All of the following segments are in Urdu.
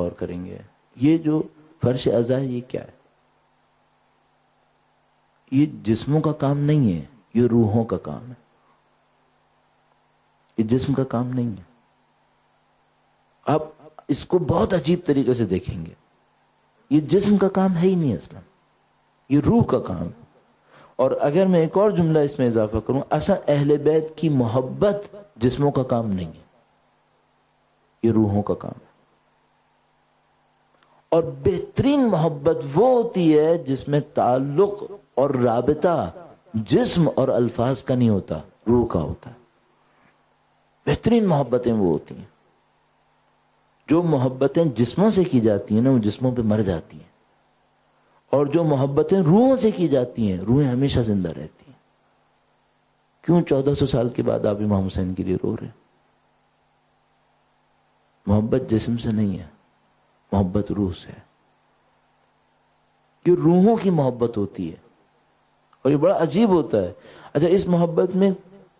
غور کریں گے، یہ جو فرش اعضاء ہے یہ کیا ہے؟ یہ جسموں کا کام نہیں ہے، یہ روحوں کا کام ہے، یہ جسم کا کام نہیں ہے۔ آپ اس کو بہت عجیب طریقے سے دیکھیں گے، یہ جسم کا کام ہے ہی نہیں اصلا، یہ روح کا کام ہے۔ اور اگر میں ایک اور جملہ اس میں اضافہ کروں، اصلا اہل بیت کی محبت جسموں کا کام نہیں ہے، یہ روحوں کا کام ہے۔ اور بہترین محبت وہ ہوتی ہے جس میں تعلق اور رابطہ جسم اور الفاظ کا نہیں ہوتا، روح کا ہوتا ہے۔ بہترین محبتیں وہ ہوتی ہیں، جو محبتیں جسموں سے کی جاتی ہیں نا وہ جسموں پہ مر جاتی ہیں، اور جو محبتیں روحوں سے کی جاتی ہیں روحیں ہمیشہ زندہ رہتی ہیں۔ کیوں 1400 سال کے بعد آپ امام حسین کے لیے رو رہے ہیں؟ محبت جسم سے نہیں ہے، محبت روح سے ہے، یہ روحوں کی محبت ہوتی ہے، اور یہ بڑا عجیب ہوتا ہے۔ اچھا، اس محبت میں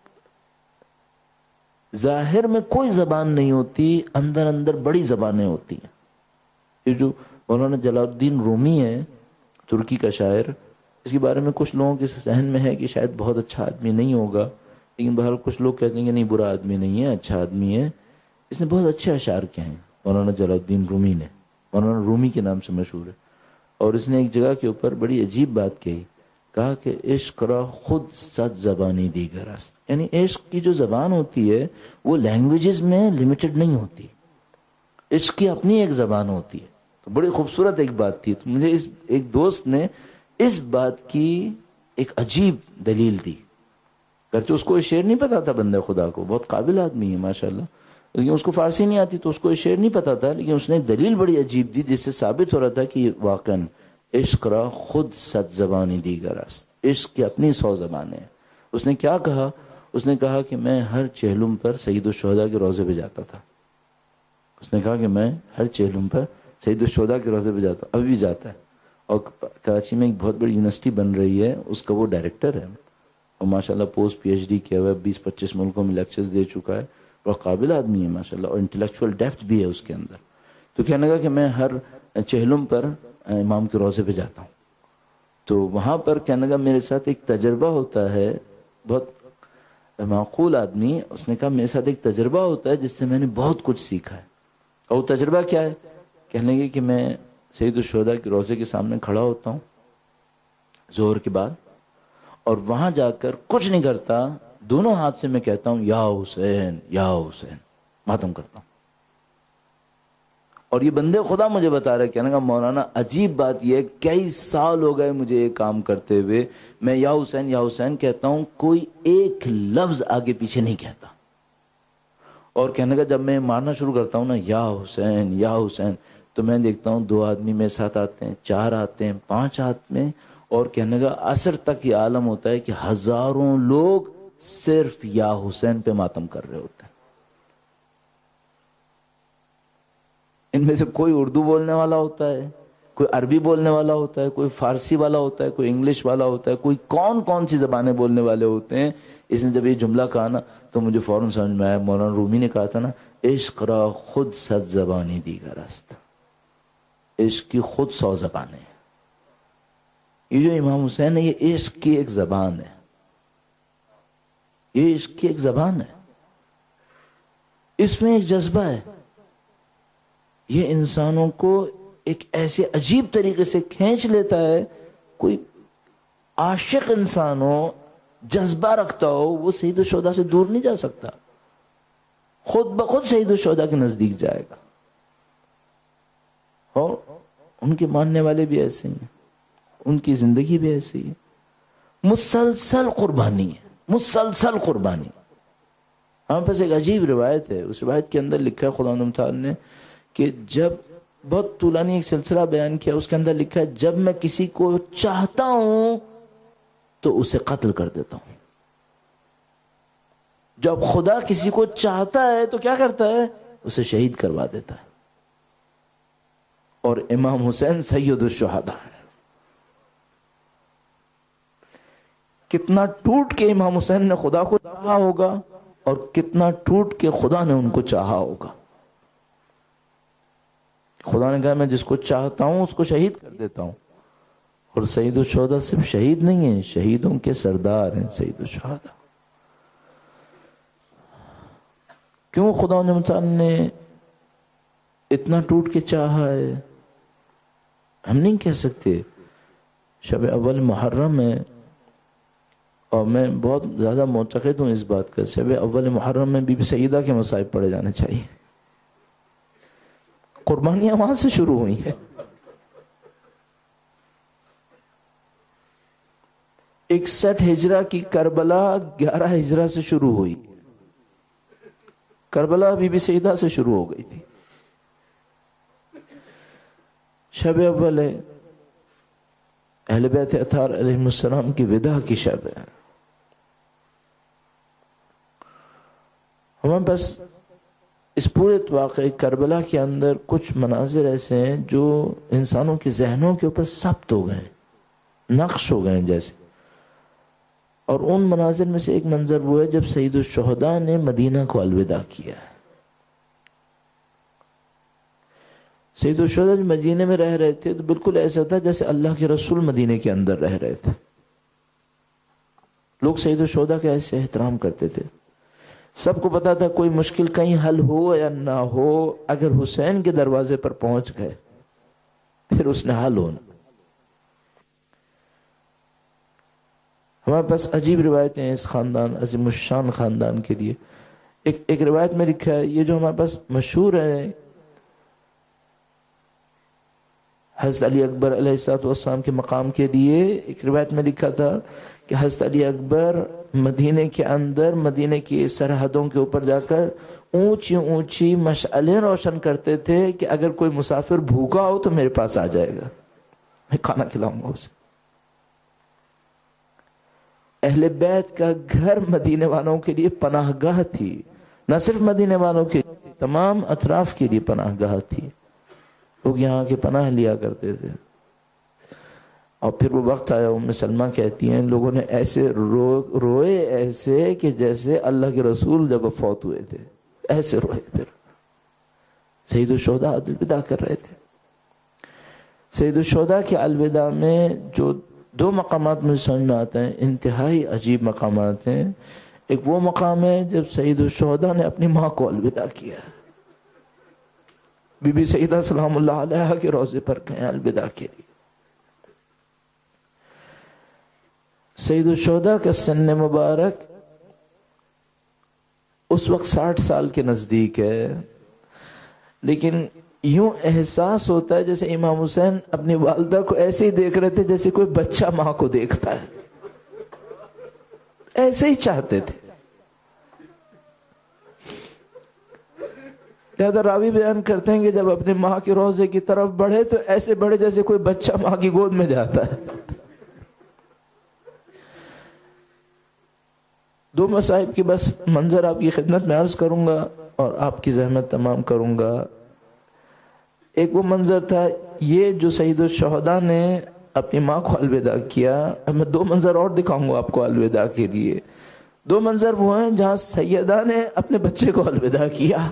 ظاہر میں کوئی زبان نہیں ہوتی، اندر اندر بڑی زبانیں ہوتی ہیں۔ یہ جو مولانا جلال الدین رومی ہے، ترکی کا شاعر، اس کے بارے میں کچھ لوگوں کے ذہن میں ہے کہ شاید بہت اچھا آدمی نہیں ہوگا، لیکن بہرحال کچھ لوگ کہتے ہیں کہ نہیں، برا آدمی نہیں ہے، اچھا آدمی ہے۔ اس نے بہت اچھے اشعار کہے ہیں مولانا جلال الدین رومی نے، مولانا رومی کے نام سے مشہور ہے۔ اور اس نے ایک جگہ کے اوپر بڑی عجیب بات کہی، کہا کہ عشق را خود 100 زبانی دیگر است، یعنی عشق کی جو زبان ہوتی ہے وہ لینگویجز میں لمیٹڈ نہیں ہوتی، عشق کی اپنی ایک زبان ہوتی ہے۔ تو بڑی خوبصورت ایک بات تھی، تو مجھے ایک دوست نے اس بات کی ایک عجیب دلیل دی، گرچہ اس کو یہ شعر نہیں پتا تھا، بندہ خدا کو، بہت قابل آدمی ہے ماشاءاللہ، لیکن اس کو فارسی نہیں آتی تو اس کو یہ شعر نہیں پتا تھا، لیکن اس نے دلیل بڑی عجیب دی جس سے ثابت ہو رہا تھا کہ واقعاً عشق را خود 100 زبانی دیگر است، عشق کی اپنی 100 زبانیں ہیں۔ اس نے کیا کہا؟ اس نے کہا کہ میں ہر چہلم پر سید الشہداء کے روضے پہ جاتا تھا۔ اس نے کہا کہ میں ہر چہلم پر سید الشہداء کے روضے پہ جاتا، ابھی بھی جاتا ہے، اور کراچی میں ایک بہت بڑی یونیورسٹی بن رہی ہے، اس کا وہ ڈائریکٹر ہے، اور ماشاءاللہ پوسٹ پی ایچ ڈی کیا ہوا ہے، 20-25 ملکوں میں لیکچرز دے چکا ہے، بہت قابل آدمی ہے ماشاءاللہ، اور انٹلیکچوئل ڈیپتھ بھی ہے اس کے اندر۔ تو کہنے لگا کہ میں ہر چہلم پر امام کے روضے پہ جاتا ہوں، تو وہاں پر کہنے لگا میرے ساتھ ایک تجربہ ہوتا ہے، بہت معقول آدمی، اس نے کہا میرے ساتھ ایک تجربہ ہوتا ہے جس سے میں نے بہت کچھ سیکھا ہے۔ اور وہ تجربہ کیا ہے؟ کہنے لگے کہ میں سید الشہداء کے روضے کے سامنے کھڑا ہوتا ہوں ظہر کے بعد، اور وہاں جا کر کچھ نہیں کرتا، دونوں ہاتھ سے میں کہتا ہوں یا حسین یا حسین، ماتم کرتا ہوں۔ اور یہ بندے خدا مجھے بتا رہے، کہنے کا مولانا عجیب بات یہ ہے، کئی سال ہو گئے مجھے یہ کام کرتے ہوئے، میں یا حسین کہتا ہوں، کوئی ایک لفظ آگے پیچھے نہیں کہتا۔ اور کہنے کا جب میں مارنا شروع کرتا ہوں نا یا حسین، تو میں دیکھتا ہوں 2 آدمی میرے ساتھ آتے ہیں، 4 آتے ہیں، 5 آتے ہیں، اور کہنے کا عصر تک یہ عالم ہوتا ہے کہ ہزاروں لوگ صرف یا حسین پہ ماتم کر رہے ہوتے ہیں۔ ان میں سے کوئی اردو بولنے والا ہوتا ہے، کوئی عربی بولنے والا ہوتا ہے، کوئی فارسی والا ہوتا ہے، کوئی انگلش والا ہوتا ہے، کوئی کون سی زبانیں بولنے والے ہوتے ہیں۔ اس نے جب یہ جملہ کہا نا تو مجھے فوراً سمجھ میں آیا، مولانا رومی نے کہا تھا نا، عشق را خود 100 زبانی دیگر است، عشق کی خود 100 زبانیں ہیں۔ یہ جو امام حسین ہے یہ عشق کی ایک زبان ہے، یہ عشق کی ایک زبان ہے، اس میں ایک جذبہ ہے، یہ انسانوں کو ایک ایسے عجیب طریقے سے کھینچ لیتا ہے۔ کوئی عاشق انسان ہو، جذبہ رکھتا ہو، وہ سید الشہداء سے دور نہیں جا سکتا، خود بخود سید الشہداء کے نزدیک جائے گا۔ اور ان کے ماننے والے بھی ایسے ہیں، ان کی زندگی بھی ایسی ہے، مسلسل قربانی ہے، مسلسل قربانی۔ ہمارے پاس ایک عجیب روایت ہے، اس روایت کے اندر لکھا ہے خداوند تعالی نے کہ جب بہت طولانی ایک سلسلہ بیان کیا، اس کے اندر لکھا ہے جب میں کسی کو چاہتا ہوں تو اسے قتل کر دیتا ہوں، جب خدا کسی کو چاہتا ہے تو کیا کرتا ہے؟ اسے شہید کروا دیتا ہے۔ اور امام حسین سید الشہداء ہے۔ کتنا ٹوٹ کے امام حسین نے خدا کو چاہا ہوگا، اور کتنا ٹوٹ کے خدا نے ان کو چاہا ہوگا۔ خدا نے کہا میں جس کو چاہتا ہوں اس کو شہید کر دیتا ہوں. اور سید الشہداء صرف شہید نہیں ہیں، شہیدوں کے سردار ہیں سید الشہداء. کیوں خدا نے اتنا ٹوٹ کے چاہا ہے؟ ہم نہیں کہہ سکتے. شب اول محرم ہے اور میں بہت زیادہ معتقد ہوں اس بات کا، شب اول محرم میں بی بی سیدہ کے مصائب پڑھے جانے چاہیے. قربانیاں وہاں سے شروع ہوئی ہیں. 61 ہجرہ کی کربلا 11 ہجرہ سے شروع ہوئی. کربلا بی بی سیدہ سے شروع ہو گئی تھی. شب اول ہے، اہل بیت اطہار علیہ السلام کی وداع کی شب ہے. ہمیں بس اس پورے واقعے کربلا کے اندر کچھ مناظر ایسے ہیں جو انسانوں کے ذہنوں کے اوپر ثبت ہو گئے، نقش ہو گئے جیسے. اور ان مناظر میں سے ایک منظر وہ ہے جب سید الشہداء نے مدینہ کو الوداع کیا. سید الشہداء جب مدینے میں رہ رہے تھے تو بالکل ایسا تھا جیسے اللہ کے رسول مدینے کے اندر رہ رہے تھے. لوگ سید الشہداء کا ایسے احترام کرتے تھے. سب کو پتا تھا کوئی مشکل کہیں حل ہو یا نہ ہو، اگر حسین کے دروازے پر پہنچ گئے پھر اس نے حل ہونا. ہمارے پاس عجیب روایتیں ہیں اس خاندان، عظیم الشان خاندان کے لیے. ایک روایت میں لکھا ہے، یہ جو ہمارے پاس مشہور ہے، حضرت علی اکبر علیہ السلام کے مقام کے لیے ایک روایت میں لکھا تھا کہ حضرت علی اکبر مدینے کے اندر، مدینے کی سرحدوں کے اوپر جا کر اونچی اونچی مشعلیں روشن کرتے تھے کہ اگر کوئی مسافر بھوکا ہو تو میرے پاس آ جائے گا، میں کھانا کھلاؤں گا اسے. اہل بیت کا گھر مدینے والوں کے لیے پناہ گاہ تھی، نہ صرف مدینے والوں کے لیے، تمام اطراف کے لیے پناہ گاہ تھی. لوگ یہاں کے پناہ لیا کرتے تھے. اور پھر وہ وقت آیا، ام سلمہ کہتی ہیں لوگوں نے ایسے روئے ایسے کہ جیسے اللہ کے رسول جب فوت ہوئے تھے، ایسے روئے. پھر سید الشہداء الوداع کر رہے تھے. سید الشہداء کے الوداع میں جو 2 مقامات مجھے سمجھ میں آتے ہیں، انتہائی عجیب مقامات ہیں. ایک وہ مقام ہے جب سید الشہداء نے اپنی ماں کو الوداع کیا. بی بی سیدہ سلام اللہ علیہا کے روضے پر گئے الوداع کے لیے. سید الشہداء کا سن مبارک اس وقت 60 سال کے نزدیک ہے، لیکن یوں احساس ہوتا ہے جیسے امام حسین اپنی والدہ کو ایسے ہی دیکھ رہے تھے جیسے کوئی بچہ ماں کو دیکھتا ہے، ایسے ہی چاہتے تھے. لہذا راوی بیان کرتے ہیں کہ جب اپنی ماں کے روضے کی طرف بڑھے تو ایسے بڑھے جیسے کوئی بچہ ماں کی گود میں جاتا ہے. 2 مصائب کی بس منظر آپ کی خدمت میں عرض کروں گا اور آپ کی زحمت تمام کروں گا. ایک وہ منظر تھا یہ جو سید الشہداء نے اپنی ماں کو الوداع کیا. اب میں 2 منظر اور دکھاؤں گا آپ کو الوداع کے لیے. 2 منظر وہ ہیں جہاں سیدہ نے اپنے بچے کو الوداع کیا.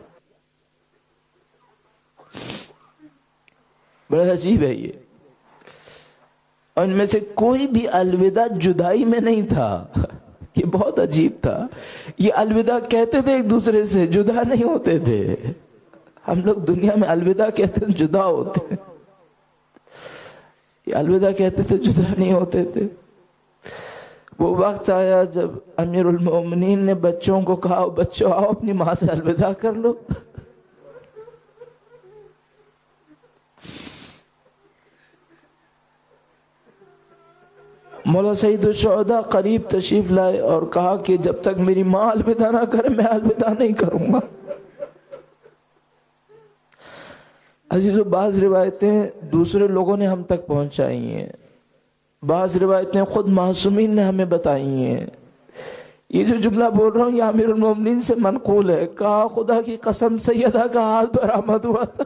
بڑا عجیب ہے یہ. اور ان میں سے کوئی بھی الوداع جدائی میں نہیں تھا. یہ بہت عجیب تھا. یہ الوداع کہتے تھے ایک دوسرے سے، جدا نہیں ہوتے تھے. ہم لوگ دنیا میں الوداع کہتے ہیں جدا ہوتے ہیں، یہ الوداع کہتے تھے جدا نہیں ہوتے تھے. وہ وقت آیا جب امیر المومنین نے بچوں کو کہا بچوں آؤ اپنی ماں سے الوداع کر لو. مولا سید الشہداء قریب تشریف لائے اور کہا کہ جب تک میری ماں الوداع نہ کرے میں الوداع نہیں کروں گا. عزیزو، بعض روایتیں دوسرے لوگوں نے ہم تک پہنچائی ہیں، بعض روایتیں خود معصومین نے ہمیں بتائی ہیں. یہ جو جملہ بول رہا ہوں یہ امیر المومنین سے منقول ہے. کہا خدا کی قسم سیدہ کا ہاتھ برآمد ہوا تھا.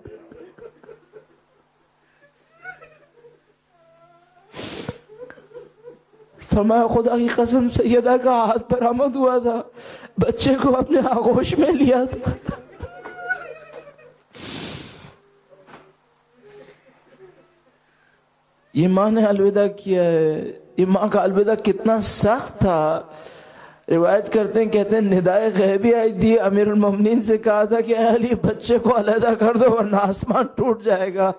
فرمایا خدا کی قسم سیدہ کا ہاتھ برآمد ہوا تھا، بچے کو اپنے آغوش میں لیا تھا. یہ ماں نے الوداع کیا ہے. یہ ماں کا الوداع کتنا سخت تھا. روایت کرتے ہیں، کہتے ہیں ندائے غیبی آئی تھی، امیر المومنین سے کہا تھا کہ اے علی بچے کو علیحدہ کر دو ورنہ آسمان ٹوٹ جائے گا.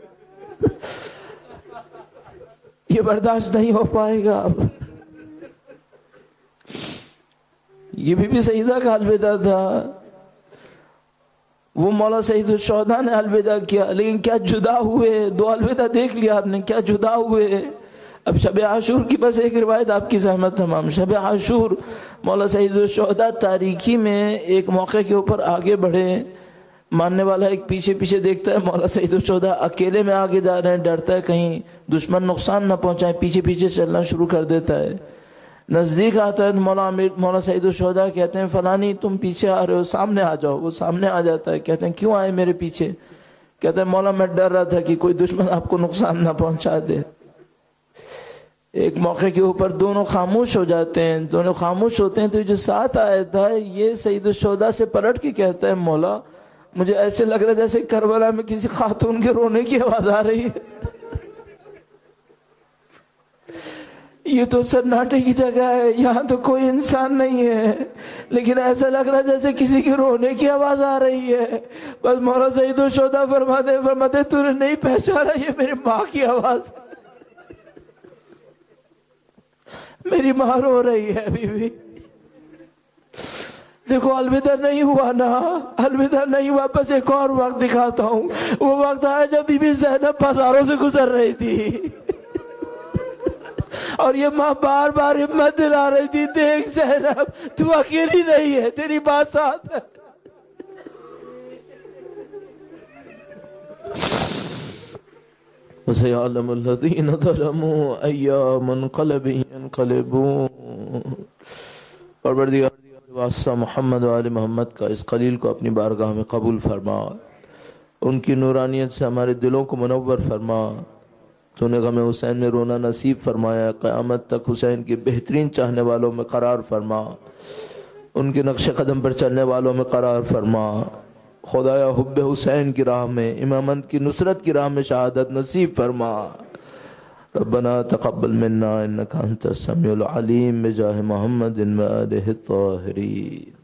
یہ برداشت نہیں ہو پائے گا. اب یہ بی بی سیدہ کا الوداع تھا. وہ مولا سعید الشہداء نے الوداع کیا، لیکن کیا جدا ہوئے. 2 الوداع دیکھ لیا آپ نے، کیا جدا ہوئے. اب شب عاشور کی بس ایک روایت آپ کی زحمت تمام. شب عاشور مولا سعید الشہداء تاریکی میں ایک موقع کے اوپر آگے بڑھے. ماننے والا ایک پیچھے پیچھے دیکھتا ہے، مولا سعید الشہداء اکیلے میں آگے جا رہے ہیں، ڈرتا ہے کہیں دشمن نقصان نہ پہنچائے، پیچھے پیچھے چلنا شروع کر دیتا ہے. نزدیک آتا ہے تو مولا سعید الشہداء کہتے ہیں فلانی تم پیچھے آ رہے ہو، سامنے آ جاؤ. وہ سامنے آ جاتا ہے. کہتے ہیں کیوں آئے میرے پیچھے؟ کہتے ہیں مولا میں ڈر رہا تھا کہ کوئی دشمن آپ کو نقصان نہ پہنچا دے. ایک موقع کے اوپر دونوں خاموش ہو جاتے ہیں. دونوں خاموش ہوتے ہیں تو جو ساتھ آیا تھا یہ سعید الشہداء سے پلٹ کے کہتا ہے مولا مجھے ایسے لگ رہا ہے جیسے کربلا میں کسی خاتون کے رونے کی آواز آ رہی ہے. یہ تو سناٹے کی جگہ ہے، یہاں تو کوئی انسان نہیں ہے، لیکن ایسا لگ رہا ہے جیسے کسی کے رونے کی آواز آ رہی ہے. بس مولا سعید الشہداء فرماتے تو نے نہیں پہچانا، یہ میری ماں کی آواز ہے، میری ماں رو رہی ہے. ابھی بھی دیکھو الوداع نہیں ہوا نا، الوداع نہیں ہوا. بس ایک اور وقت دکھاتا ہوں. وہ وقت آیا جب بی بی زینب بازاروں سے گزر رہی تھی اور یہ ماں بار بار ہمت دلا رہی تھی، دیکھ زینب تو اکیلی نہیں ہے، تیری بات ساتھ ہے. وَسَيَعْلَمُ الَّذِينَ ظَلَمُوا أَيَّ مُنْقَلَبٍ يَنْقَلِبُونَ. پروردگار واسطہ محمد و آل محمد کا اس قلیل کو اپنی بارگاہ میں قبول فرما. ان کی نورانیت سے ہمارے دلوں کو منور فرما. تو نے غم حسین میں رونا نصیب فرمایا. قیامت تک حسین کے بہترین چاہنے والوں میں قرار فرما. ان کے نقش قدم پر چلنے والوں میں قرار فرما. خدایا حب حسین کی راہ میں، امامت کی نصرت کی راہ میں شہادت نصیب فرما. ربنا تقبل منا انك انت السميع العليم بجاه محمد وآله الطاهرين.